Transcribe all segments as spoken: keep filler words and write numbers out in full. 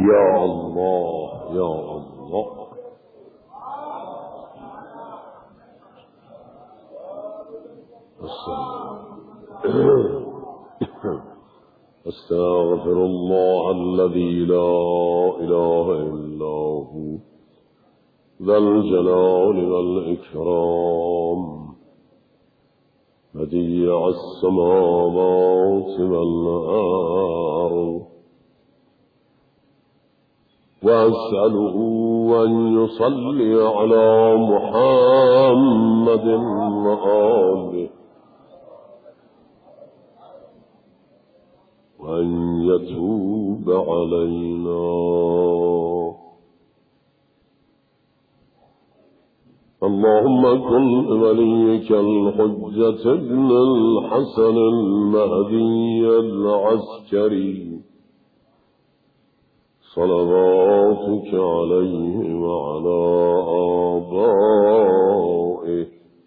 يا الله يا الله. أستغفر الله الذي لا إله إلا هو ذا الجلال والإكرام بديع السماوات والأرض، وأسأله أن يصلي على محمد وآله، وأن يتوب علينا. اللهم كن وليك الحجة ابن الحسن المهدي العسكري صلواتك عليه وعلى آبائه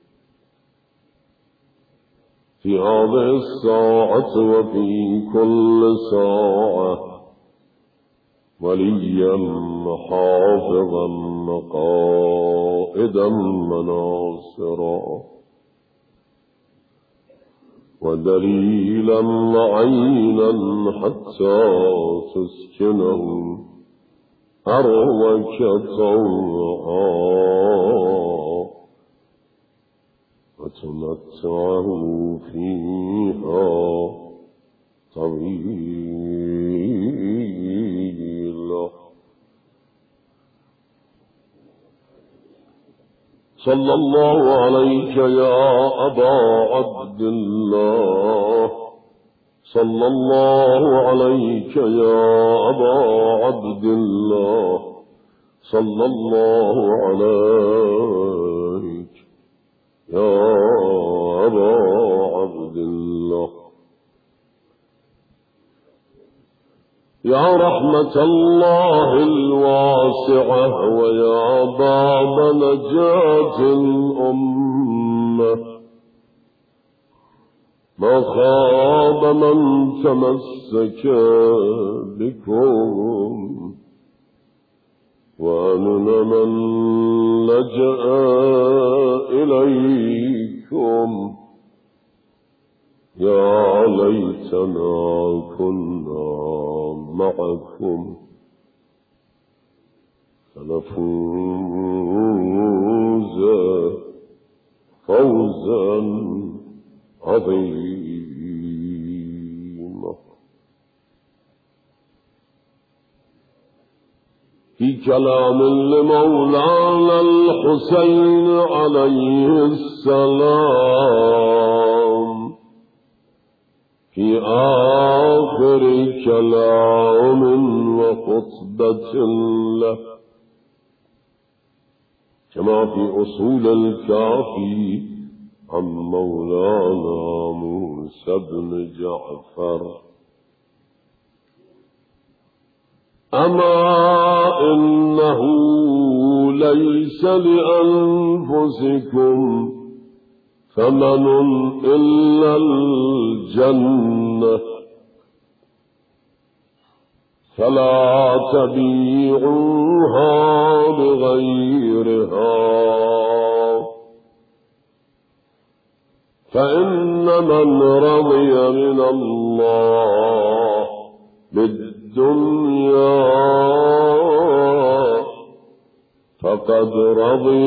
في هذه الساعة وفي كل ساعة وليا حافظا قائدا مناصرا ودليلا عينا حتى تسكنه أرضك طوعا وتمتعه فيها طويلا. صلى الله عليك يا أبا عبد الله، صلى الله عليك يا أبا عبد الله، صلى الله عليك يا أبا عبد الله. يا رحمة الله الواسعة ويا باب نجاة الأمة، ما خاب من تمسك بكم وأمن من لجأ إليكم. يا ليتنا كنا معكم فنفوز فوزا عظيما. في كلام لمولانا الحسين عليه السلام في آخر كلام وخطبة له، كما في أصول الكافي عن مولانا موسى بن جعفر: أما إنه ليس لأنفسكم ثمن إلا الجنة، فلا تبيعوها بغيرها، فإن من رضي من الله بالدنيا فقد رضي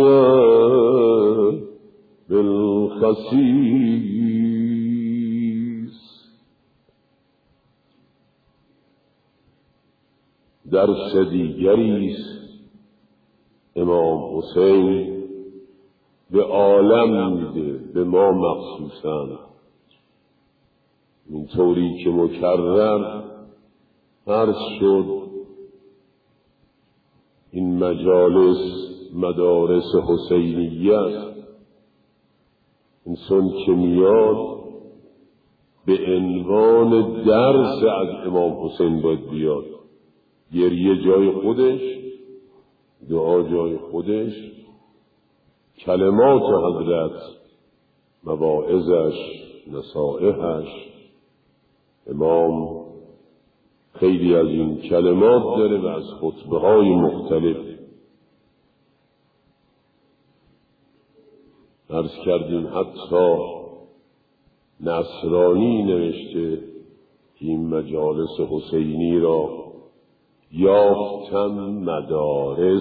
بالخسيس. درس دیگری امام حسین به عالم میده، به ما مخصوصا، اینطوری که مکرر عرض شد. این مجالس مدارس حسینیه است. انسان که میاد به عنوان درس از امام حسین باید بیاد. گریه جای خودش، دعا جای خودش، کلمات حضرت، مواعظش، نصائحش، امام خیلی از این کلمات داره و از خطبه های مختلف. عرض کردیم حتی نصرانی نوشته که این مجالس حسینی را یافتم مدارس.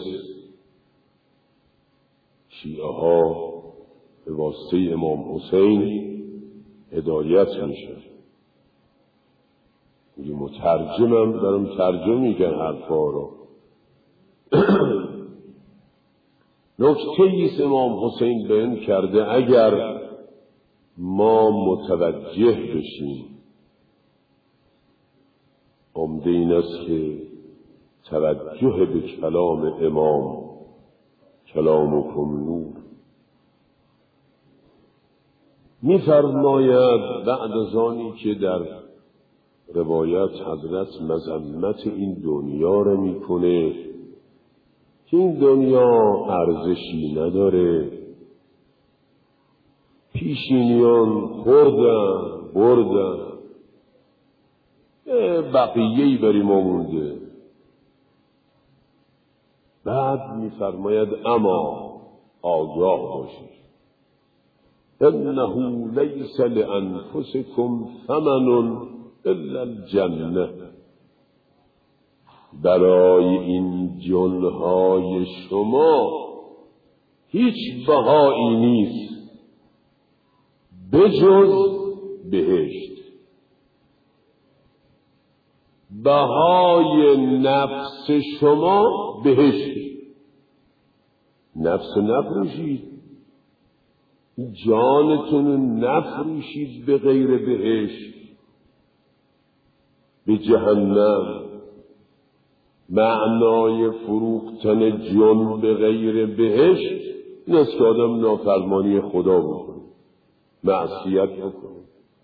شیعه ها به واسطه امام حسین هدایت میشه. میگه مترجمم دارم ترجمه میگن حرفا رو. نکته ایست امام حسین بیان کرده اگر ما متوجه بشیم، عمده این است که توجه به کلام امام، کلامکم نور، می‌فرماید بعد از آنی که در روایت حضرت مذمت این دنیا را میکنه که این دنیا ارزشی نداره، پیشینیان خوردن بردن، بقیه‌ای بری ما مونده. بعد می‌فرماید اما آگاه باشید انه لیس لانفسکم ثمن الا الجنه، برای این جنهای شما هیچ بهایی نیست بجز بهشت. بهای نفس شما بهشت. نفس نفروشید، جانتون نفروشید به غیر بهشت، به جهنم. معنای فروختن جان به غیر بهشت این است که آدم نافرمانی خدا بکنه، معصیت بکنه،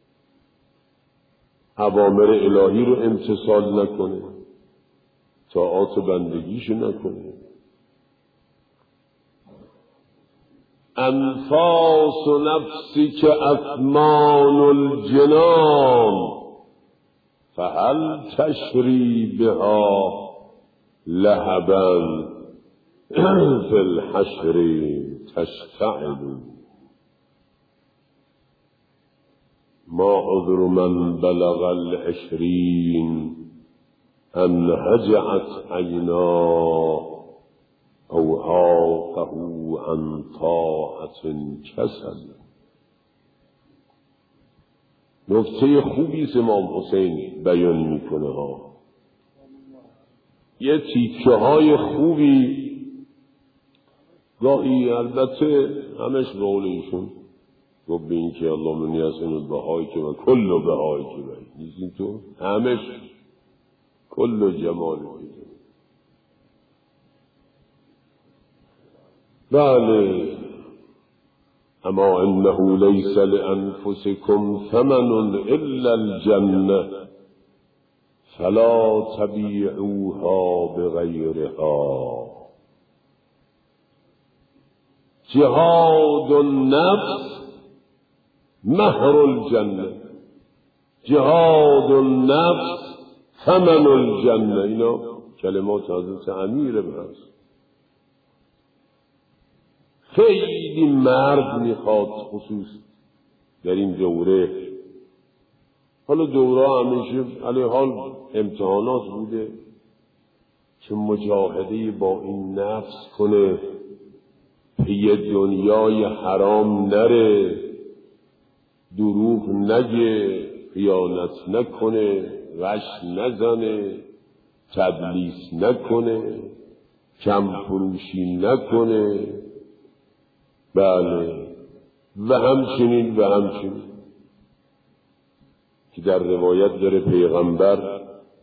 اوامر الهی رو امتثال نکنه، طاعات بندگیشو نکنه. انفاس و نفسی که اثمان الجنان فهل تشری بها لهبا فی الحشر تشتعل. ما عذر من بلغ العشرین ان هجعت عیناه او عاقه عن طاعة کسل. نکته خوبی است امام حسین بیان میکنه ها. یه تیکه های خوبی گاهی، البته همش به قول ایشون گفت به این که الله منی حسن بهایی که و کل بهایی که باید نیست اینطور، همش کل جمال باید. بله اما انه لیس لانفسکم ثمن الا الجنه فلا تبیعوها بغیرها. جهاد النفس مهر الجنه، جهاد النفس ثمن الجنه. اینا کلمات حضرت امیر هست. خیلی مرد میخواد خصوص در این دوره، حالا دوره همیشه علی حال امتحانات بوده، که مجاهده با این نفس کنه، پی دنیای حرام نره، دروغ نگه، خیانت نکنه، غش نزنه، تدلیس نکنه، کم فروشی نکنه. بله و همچنین و همچنین که در روایت داره پیغمبر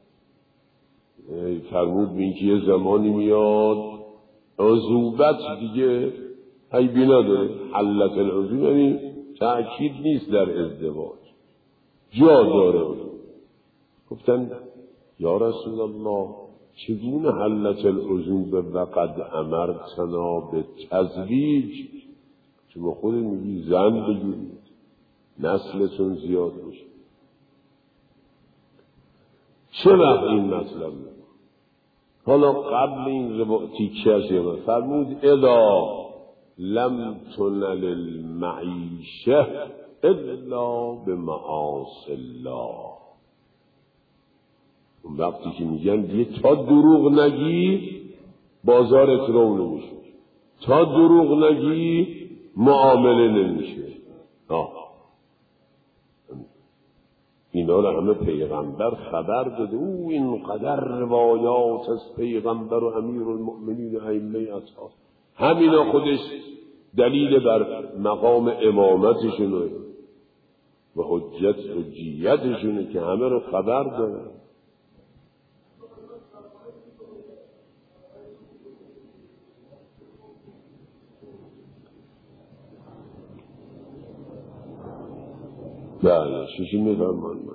فرمود به این که یه زمانی میاد عذوبت دیگه عیبی نداره. حلت العذوبت یعنی تأکید نیست در ازدواج، جا داره. گفتن یا رسول الله چگونه حلت العذوبت و قد امرتنا به تزویج؟ شما خود میگی زن بگیرید نسلتون زیاد بشه. چه وقت این مطلب میکنه؟ حالا قبل این تیکه هست فرمود اذا لم تنل المعیشه الا بمعاصی الله. اون وقتی که میگن دیگه تا دروغ نگی بازارت رو نمیشه، تا دروغ نگی معامله نمیشه. آه اینا رو همه پیغمبر خبر داده. او اینقدر روایات از پیغمبر و امیر المؤمنین و ائمه اصحاب، همینا خودش دلیل بر مقام امامتشونه و حجت حجیتشونه که همه رو خبر داره. بله شیشی میفرمان من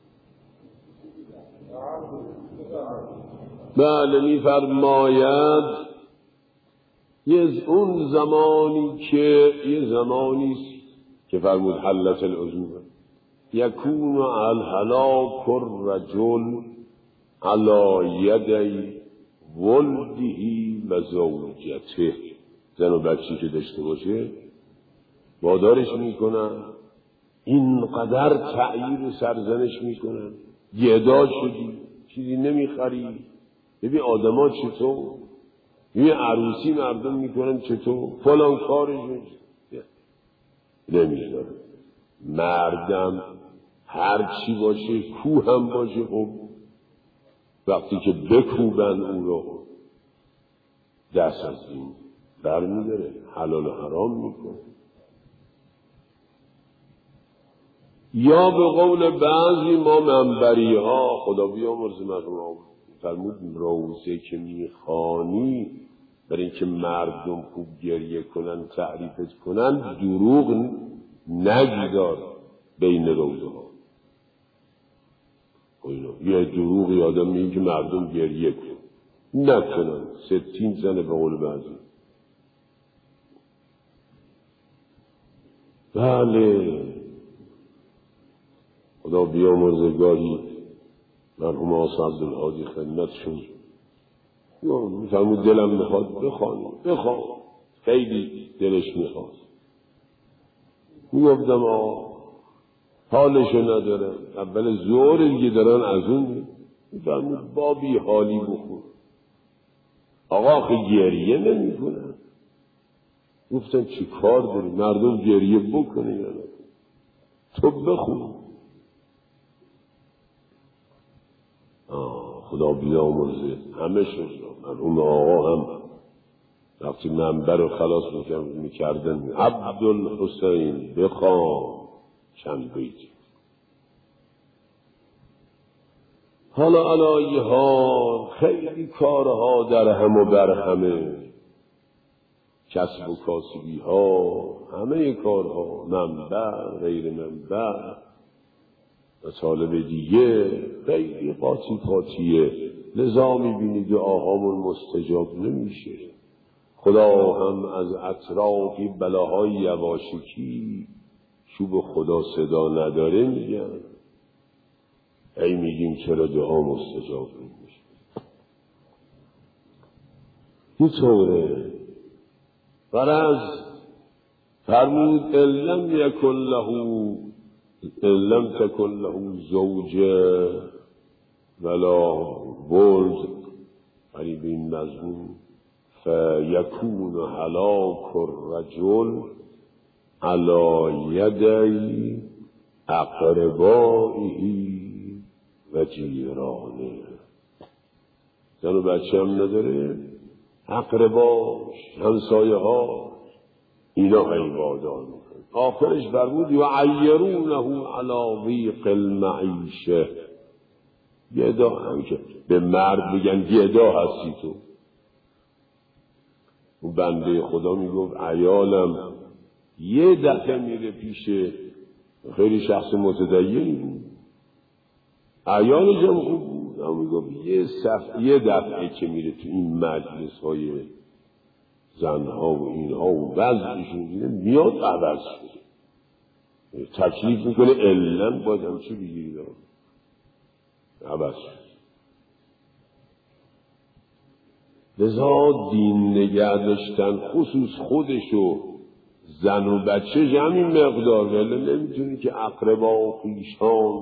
بله میفرماید یه اون زمانی که یه زمانیست که فرمود حلت العزوبه یکون الهلاک الرجل علی یدی ولده و زوجته. زن و بچی که داشته باشه وادارش میکنن، اینقدر تعییر سرزنش میکنن، گدا شدی چیزی نمیخری. ببین آدما چطور، ببین عروسی مردم میکنن چطور، فلان کارش نمیذاره. مردم هر چی باشه، کو هم باشه، خب وقتی که بکوبن اون رو دست از این برمیداره، حلال و حرام میکنه. یا به قول بعضی ما منبری ها، خدا بیامرز مردم، فرمود روزه که میخوانی برای اینکه مردم خوب گریه کنن تعریفت کنن دروغ نگذار بین روزه ها. یه دروغ یادم میگه که مردم گریه کنن نکنن، ستین زنه به قول بعضی. بله خدا بیامرزه گاهی مرحوم آقا عبدالهادی خدمتشون میفرمود دلم میخواد بخوانی بخوان، خیلی دلش میخواد. میگفتم آقا حالشو ندارم، اول زور دیگه دارن از اون. میفرمود بابی حالی بخون. آقا آخه گریه نمی کنن. گفتن چی کار داری مردم گریه بکنه یا نه، تو بخون. خدا بیامرزه همه شد. مرحوم آقا هم وقتی منبر رو خلاص میکردن عبدالحسین بخوان چند بیتی. حالا علایی ها خیلی کارها در هم و بر همه، کسب و کاسبی ها، همه کارها، منبر غیر منبر مطالب دیگه خیلی قاطی قاطیه. لذا میبینی دعاهامون مستجاب نمیشه. خدا هم از اطرافی بلاهای یواشکی چوب خدا صدا نداره میگن، ای میگیم چرا دعا مستجاب نمیشه. اینطوره. غرض فرمود لم یکن له لم تکن له زوجه ولا ولد، قریب این مضمون فیکون هلاک الرجل علی یدی اقربائه و جیرانه. زن و بچه هم نداره، اقرباش همسایه ها اینا عبادان میکنه. آخرش فرمود یعیرونه علی ضیق المعیشه. گدا هم که به مرد میگن گدا هستی تو. اون بنده خدا میگفت عیالم یه دفعه میره پیش خیلی شخص متدینی بود، عیالش هم خوب بود، اما میگفت یه صف یه دفعه که میره تو این مجلس های زنها و اینها و وضعشون دیده میاد عوض شده. تکلیف میکنه علن باید هم چی بگیری دارم عوض شده. لذا دین نگه داشتن خصوص خودشو زن و بچه همین مقدار، ولی نمیتونی که اقربا و خویشان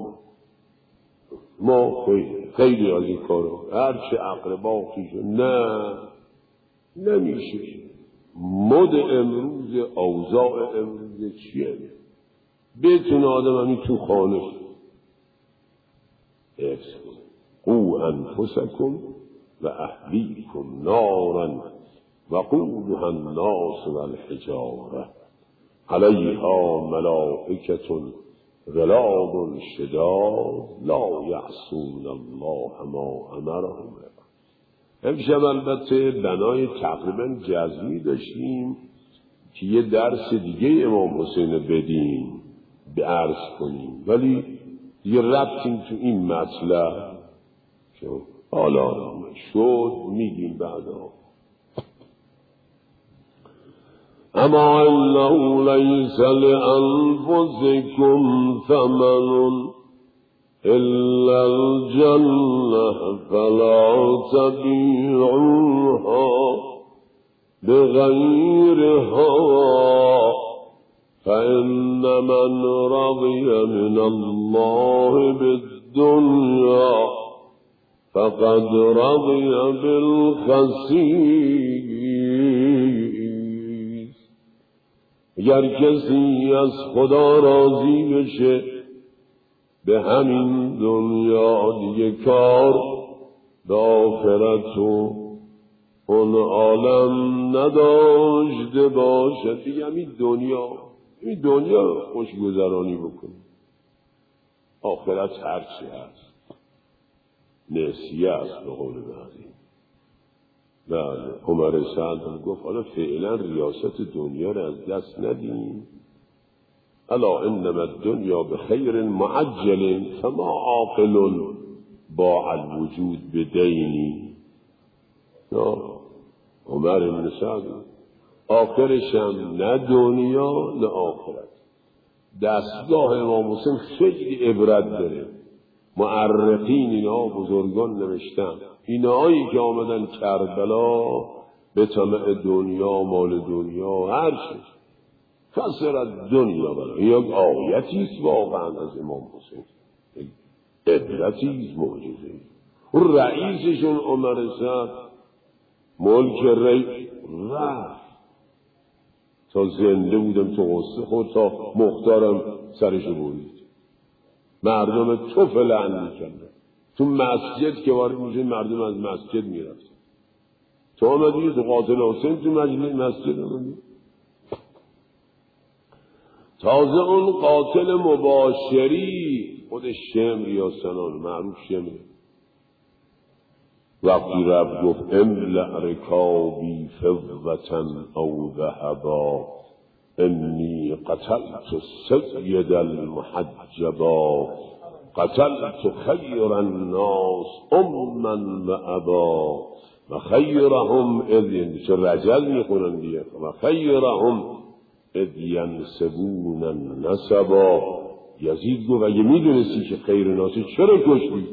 ما خیلی, خیلی از این کارو هرچه اقربا و خویشان نه نمیشه. مد امروز اوضاع امروز چیه؟ بتونه آدم همین تو خانه حفظ کنه. قو انفسکم و اهلیکم نارا وقودها الناس والحجاره علیها ملائکة غلاظ شداد لا یعصون الله ما امرهم. امشب البته بنای تقریبا جزمی داشتیم که یه درس دیگه امام حسین بدیم به عرض کنیم، ولی یه ربطیم تو این مطلب که حالا شد میگیم بعدا. اما انه لیس لانفسکم ثمن الا الجنه فلا تبیعوها بغیرها فإن من رضي من الله بالدنيا فقد رضي بالخسیس. اگر کسی از خدا راضی بشه به همین دنیا دیگه کار به آخرت و اون عالم نداشته باشد، دیگه همین دنیا این دنیا خوشگذرانی بکنی، آخرت هرچی هست نسیه است به قول بعضی. بله عمر سعد هم گفت حالا فعلا ریاست دنیا رو از دست ندیم. الا انما الدنیا بخیر معجل فما عاقل باع الوجود بدینی. عمر بن سعد آخرش هم نه دنیا نه آخرت. دستگاه امام حسین خیلی عبرت داره. معرخین اینا بزرگان نوشتن اینایی که آمدن کربلا به طمع دنیا مال دنیا هر چیز کسر از دنیا بلا. یک آیتیست واقعا از امام حسین، عبرتیست، معجزه. اون رئیسشون عمر سعد ملک ری رفت تا زنده بودم تو غصه خود تا مختارم سرشو برید. مردم تو فلان میکردن تو مسجد که وارد میشه مردم از مسجد میرفت. تو آمدی تو قاتل حسین تو مجلس مسجد آمدی. تازه اون قاتل مباشری خود شمر یا سنان معروف شمر وقتی رب گفت املأ رکابی فضة او ذهبا انی قتلت سید المحجبا قتلت خیر الناس اما و ابا و خیرهم اذ چه رجل میخونن دیگه و خیرهم اذ ینسبون النسبا. یزید گفت اگه میدونستی که خیر ناسی چرا کشتی؟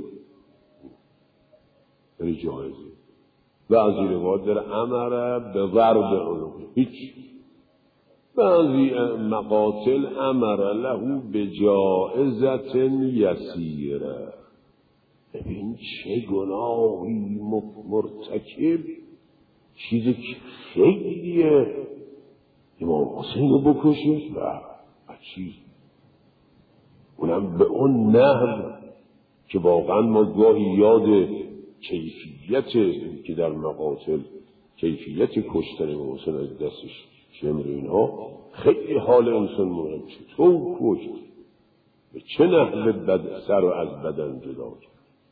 یعنی جایزه. بعضی روایت داره امره به ضرب عنقه هیچ، بعضی مقاتل امر له به جائزت یسیره. ببین چه گناهی مرتکب، چیزی که خیلیه امام حسین رو بکشش و چیز اونم به اون نحو که واقعا ما گاهی یاد کیفیت که در مقاتل کیفیت کشتن امام حسین از دستش شمر اینها خیلی حال انسان مهم چطور کشت به چه نحوه بد سر رو از بدن جدا کرد.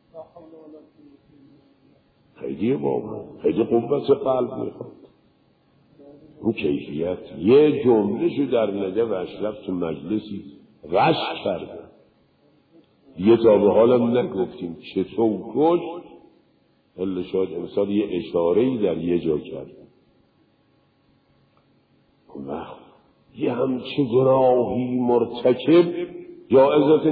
خیلی واقعا خیلی قوت قلب میخواد اون کیفیت. یه جمله شو در نجف اشرف تو مجلسی رشک کرده یه تا به حالم نگفتیم چطور کشت، ولی شاید امسال یه اشاره‌ای در یه جا کرد. وقت یه همچه گناهی مرتکب جائزت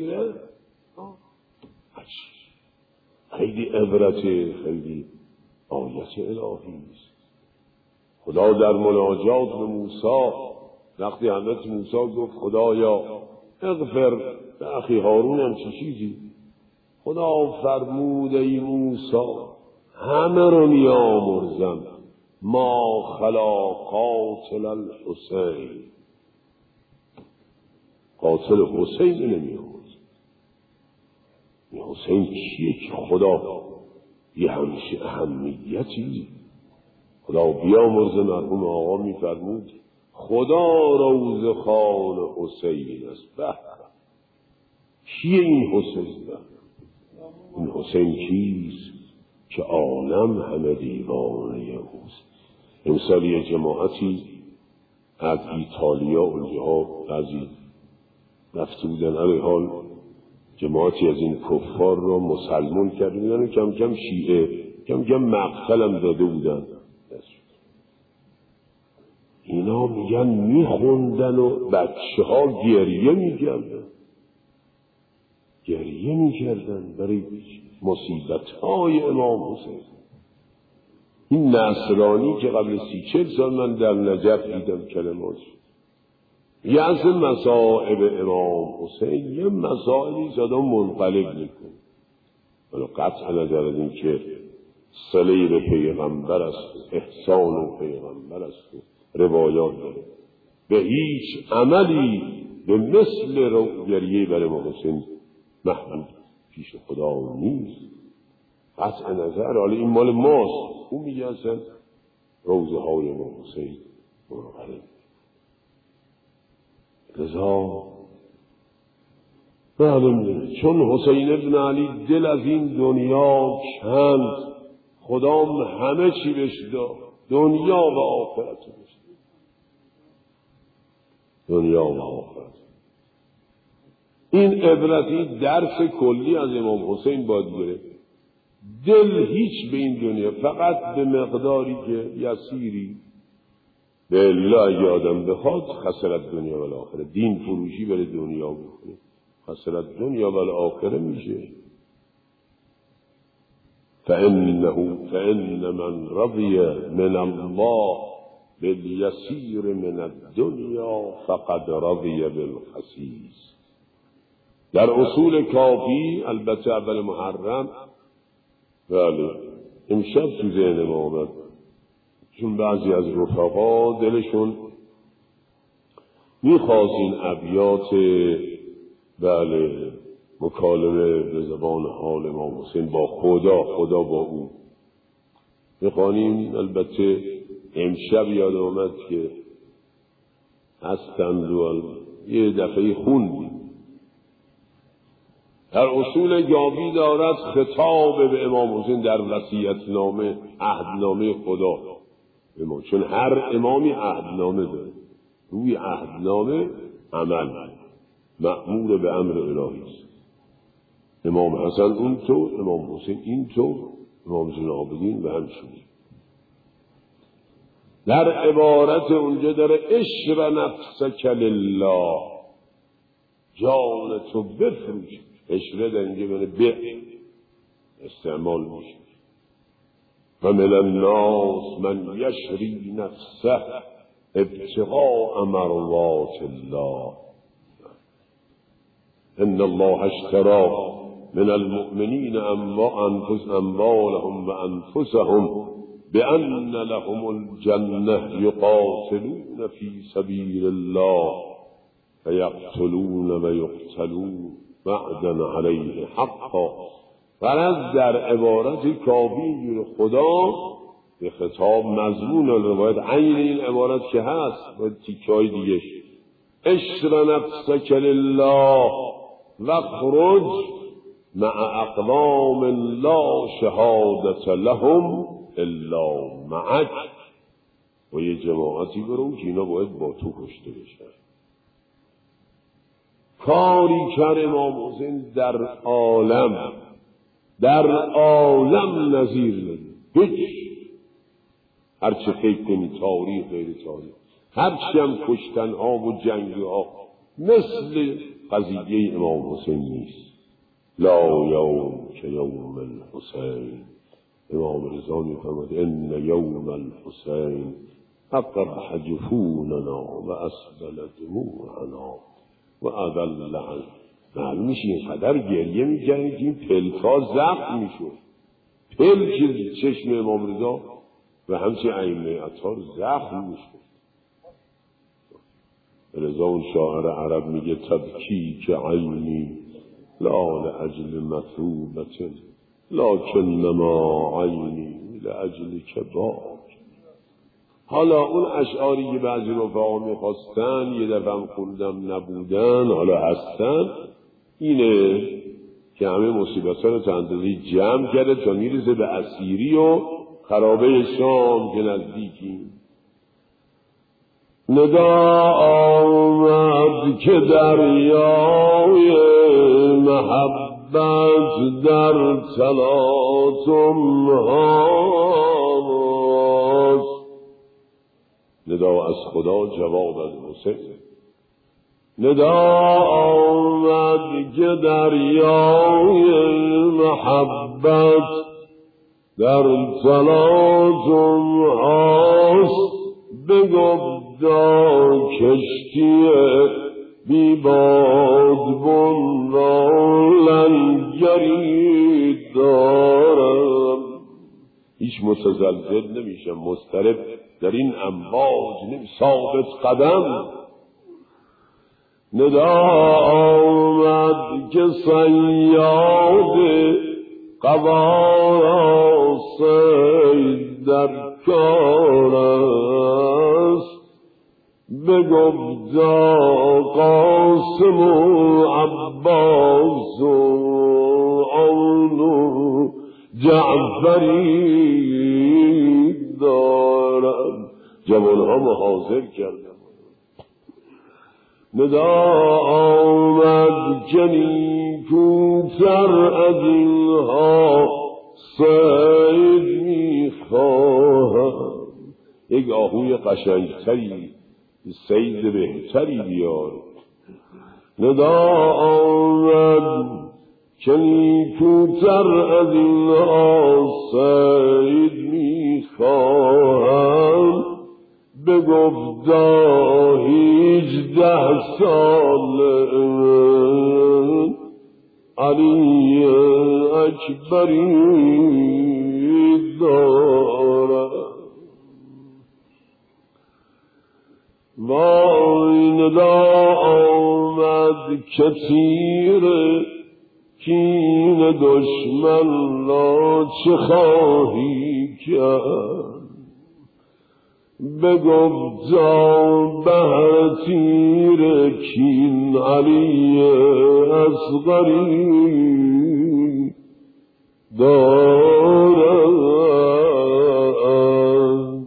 یسیره خیلی عبرته، خیلی آیت الهی است. خدا در مناجات به موسی وقتی حضرت موسی گفت خدایا اغفر به اخی هارون هم چه چیزی، خدا فرمود ای موسی همه رو میامرزم ما خلا قاتل الحسین، قاتل حسین نمیامرزم. حسین کیه که خدا یه همچه اهمیتی؟ خدا بیامرزه مرحوم آقا میفرمود خدا روز خان حسین است. به کیه این حسین؟ این حسین کیست که عالم همه دیوانه اوست. امسال یه جماعتی از ایتالیا اونجاها بعضی رفته بودن، علی حال جماعتی از این کفار رو مسلمان کرده بودن و کم کم شیعه کم کم مقتل هم داده بودن. اینا میگن میخوندن و بچه ها گریه میکردن گریه میکردن برای مصیبت های امام حسین. این نصرانی که قبل سی چل سال من در نجف دیدم کلمات یه از مصائب امام حسین یه مسائلی زدن منقلب میکن، ولی قطع نظر از این که صله به پیغمبر است، احسان و پیغمبر است، روایات داره، به هیچ عملی به مثل روگریه بر امام حسین محمود پیش خدا نیست. قطع نظر. حالا این مال ماست، اون میگه اصلا روزه های امام حسین منقلب. لذا معلوم چون حسین ابن علی دل از این دنیا کند، خدا همه چی بهش داد، دنیا و آخرت بهش داد، دنیا و آخرت. این عبرتی درس کلی از امام حسین باید گرفت. دل هیچ به این دنیا، فقط به مقداری که یسیری به الله اگه آدم بخواد خسرت دنیا و آخره، دین فروشی برای دنیا بکنه خسرت دنیا و آخره میشه. فإنه فإن من رضی من الله بالیسیر من الدنیا فقد رضی بالخسیس. در اصول کافی البته اول محرم، بله امشب تو ذهن ما آمد، چون بعضی از رفقا دلشون میخواست این ابیات بله مکالمه به زبان حال امام حسین با خدا، خدا با او میخوانیم. البته امشب یاد آمد که هستند و یه دفعه خوندیم. در اصول گاوی دارد خطاب به امام حسین در وصیت‌نامه، عهدنامه خدا به ما، چون هر امامی عهدنامه داره، روی عهدنامه عمل مأمور به امر الهی است. امام حسن اونطور، امام حسین اینطور، امام زین العابدین و همچنین. در عبارت اونجا داره اشر نفسک لله، جان تو بفروش. اشره در اینجا بینه به استعمال میشه. و من الناس من یشری نفسه ابتغاء مرضات الله ان الله اشترى من المؤمنین انفس اموالهم و انفسهم بأن لهم الجنة یقاتلون فی سبیل الله فیقتلون و یقتلون وعدا علیه حقا. فرض در عبارت کافی خدا به خطاب مضمون الروایت عین این عبارت که هست و تیکای دیگه اشر نفسک لله و خرج مع اقوام لا شهادت لهم الا معک. و یه جماعتی برون که اینا باید با تو کشته بشن. کاری کرد امام حسین در عالم، در عالم نظیر ندید. هیچ هرچه فکر کنی تاریخ غیر تاریخ، هرچی هم کشتنها و جنگها مثل قضیه امام حسین نیست. لا یوم که یوم الحسین امام رضا می‌فرماید ان یوم الحسین اقرح جفوننا و اسبل دموعنا و اذل عن. معلوم میشه اینقدر گریه می‌کردن که این پلک‌ها زخم می‌شد. پلک چشم امام رضا و همچنین ائمه اطهار زخم می‌شد. رضا اون شاعر عرب میگه تبکی که عینی لا لاجل مثوبت لکنما عینی لاجل کبار. حالا اون اشعاری که بعضی رفقا میخواستن یه دفعه هم خوندم نبودن حالا هستن، اینه که همه مصیبت‌ها رو تا اندازه‌ای جمع کرده تا میرسه به اسیری و خرابه شام که نزدیکیم. ندا آمد که دریای محبت در تلاطم هاست. ندا از خدا جواب از حسین. ندا آمد که دریای محبت در تلاطم هاست. بگفت دا کشتی بی بادبان را لنگری دارم. هیچ متزلزل نمیشم، مضطرب در این امواج نمی ثابت قدم. ندا آمد که صیاد قبا صید در کار است. بگفتا قاسم و عباس و عون و جعفری دارم. جوانها محاضر کردم. ندا آمد که نیکوتر از اینها صید میخواهم. یک آهوی قشنگتری صید بهتری بیار. ندا آمد که نیکوتر از اینها صید میخواهم. بگفتا هیچده سال علی اکبری دارم. وای ندا آمد که تیر کین دشمن را چه خواهی کرد. بگفتا بهر تیر کین علی اصغری دارم.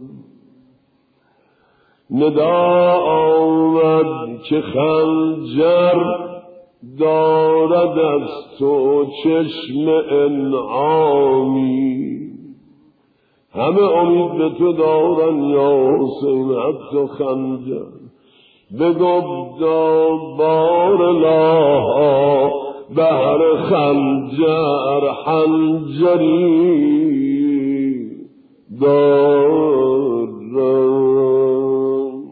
ندا آمد که خنجر دارد از تو چشم انعامی. همه امید به تو دارن یا حسین حتی خنجر. بگفتا بار لاها بهر خنجر حنجری دارم.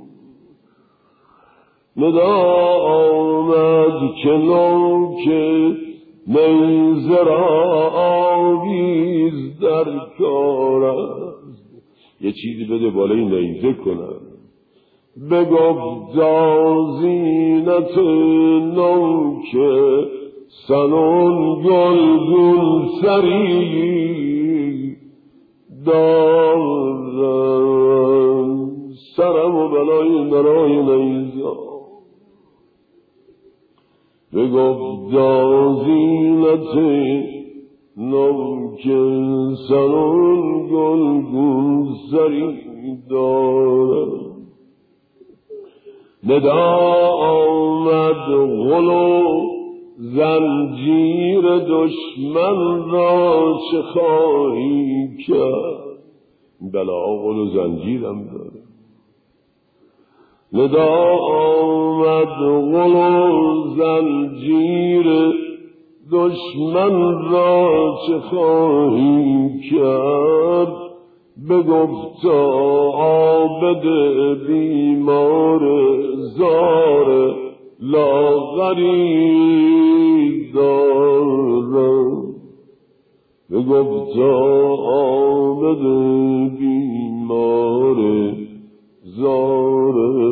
ندا آمد که نوک نیزه را آویز در کار است. یه چیزی بده بالای نیزه کنم. بگفتا زینت نوک سنون گلگون سری دارم. سرم و بلای درای نیزه. بگفتا زینت نوک سنون گلگون سری دارم. ندا آمد غلو زنجیر دشمن را چه خواهی کرد. بلا غلو زنجیرم داره. ندا آمد غلو زنجیر دشمن را چه خواهی کرد بگفتا عابد بیمار زار لاغری دارم بگفتا عابد بیمار زار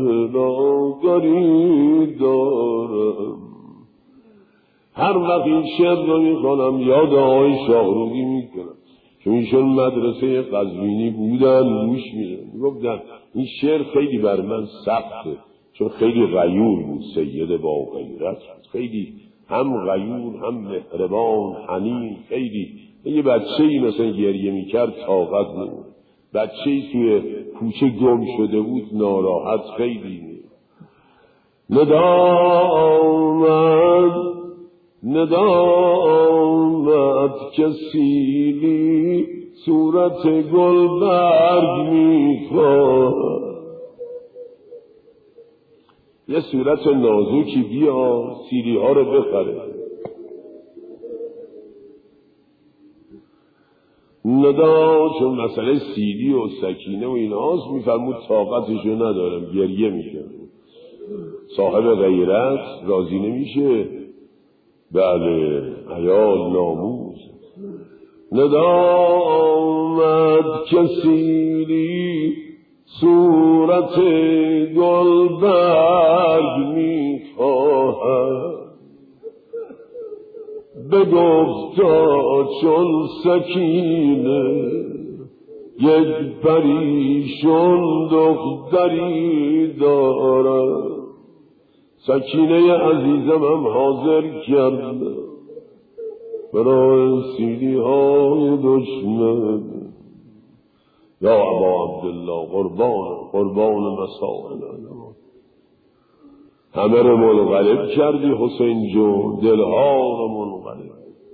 لاغری دارم. هر وقت این شعر رو میخوانم یاد آقای شاهروغی میکنم، چون ایشون مدرسه قزوینی بودن گوش میدن، میگفتن این شعر خیلی بر من سخته، چون خیلی غیور بود، سید با غیرت، خیلی هم غیور هم مهربان حنین، خیلی یه بچه‌ای مثلا گریه میکرد طاقت نمود، بچه‌ای توی کوچه گم شده بود ناراحت، خیلی ندامت ندامت کسیلی صورت گلبرگ میخواد. یه صورت نازکی بیا سیلی ها رو بخره. ندا چون مسئله سیلی و سکینه و ایناست میفرمود طاقتشو ندارم، گریه میکنم. صاحب غیرت راضی نمیشه، بله عیال ناموز. ندامت کسیلی صورت گلبرگ میخواهد بگفتا چون سکینه یک پریشان دختری دارد. سکینه عزیزمم حاضر کرد برای سیلی های دشمن. یا ابا عبدالله قربان قربان مسائل همه رو منقلب کردی حسین جون، دلها رو منقلب.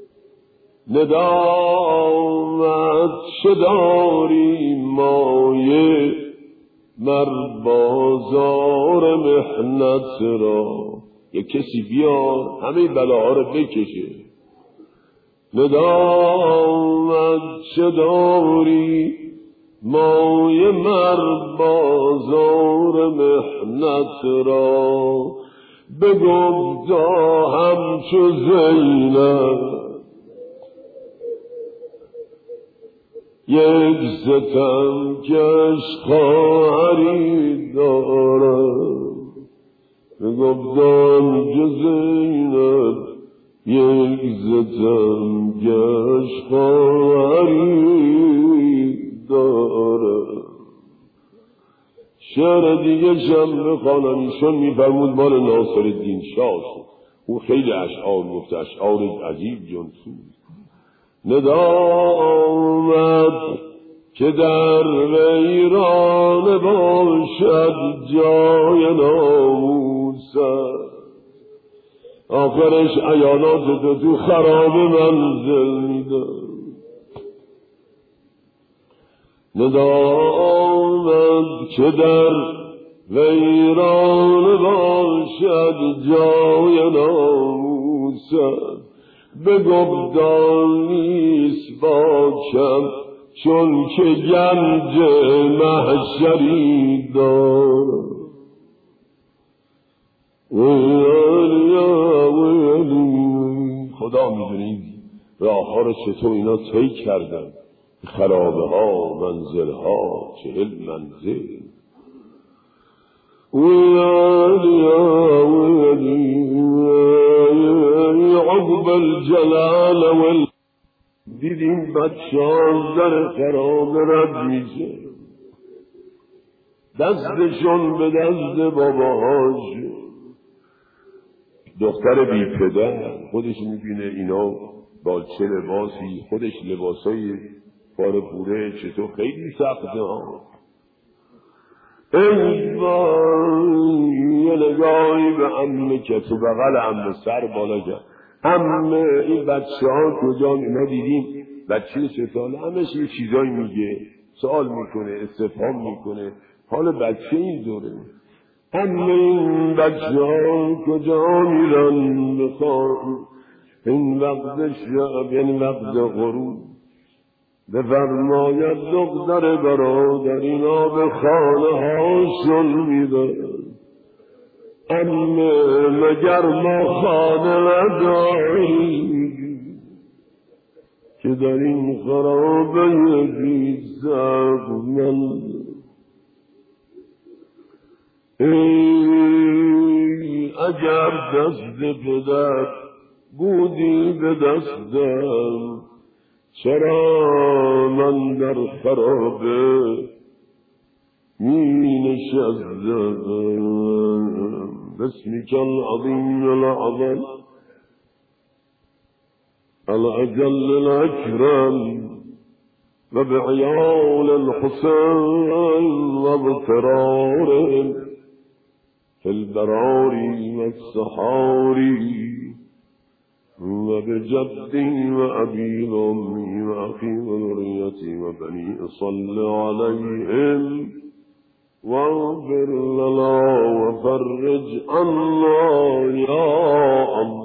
ندامت شداری مایه مر بازار محنت را. یک کسی بیار همه بلاها رو بکشه. ندامت شداری مایه مر بازار محنت را بگفتا همچو زینب یک ستم کش خواهری دارم. بگفتا همچو زینب یک ستم کش خواهری دارم. شعر دیگه شم بخوانم. ایشون میفرمود مال ناصرالدین شاه شد، او خیلی اشعار گفت، اشعار عجیب جنسود. ندامت که در ویران باشد جای ناموس، آخرش عیانات تو تو خراب منزل میدن. ندامت که در ویران باشد جای ناموس، بگفتان نیست باکم چون که گنج محشری دارم. خدا میدونید راه ها رو چطور اینا طی کردن، خرابه ها، منزل ها، چهل منزل. ویلی ویلی عقب الجلال وال دیدیم بچه‌ها در خرابه رد میشه، دستشون به دست باباهاشون. دختر بی پدر خودش میبینه اینا با چه لباسی، خودش لباسای پاره پوره، چطور خیلی سخته ها. ای وای یه نگاهی به عمه که تو بغل عمه سر بالا کرد. عمه این بچه ها کجا؟ اینا دیدیم بچه سه ساله همش یه چیزایی میگه، سوال میکنه، استفهام میکنه، حال بچه این دوره. عمه این بچه ها کجا میرن بخوان این وقت شب یعنی وقت غروب بفرماید دختر برادر اینا به خانه هاشون میدن. امه مگر ما خانه نداریم که در این خرابه بی زخمن. ای اگر دست پدر بودی به دستم چرا من در خرابه می نشستم. باسمك العظيم الأعظم الأجل الأكرم وبعيال الحسين واضطرار في البرار والسحار وبجدي وأبي وأمي وأخي وذريتي وبني صل عليهم واغفر لنا وفرج عنا يا الله.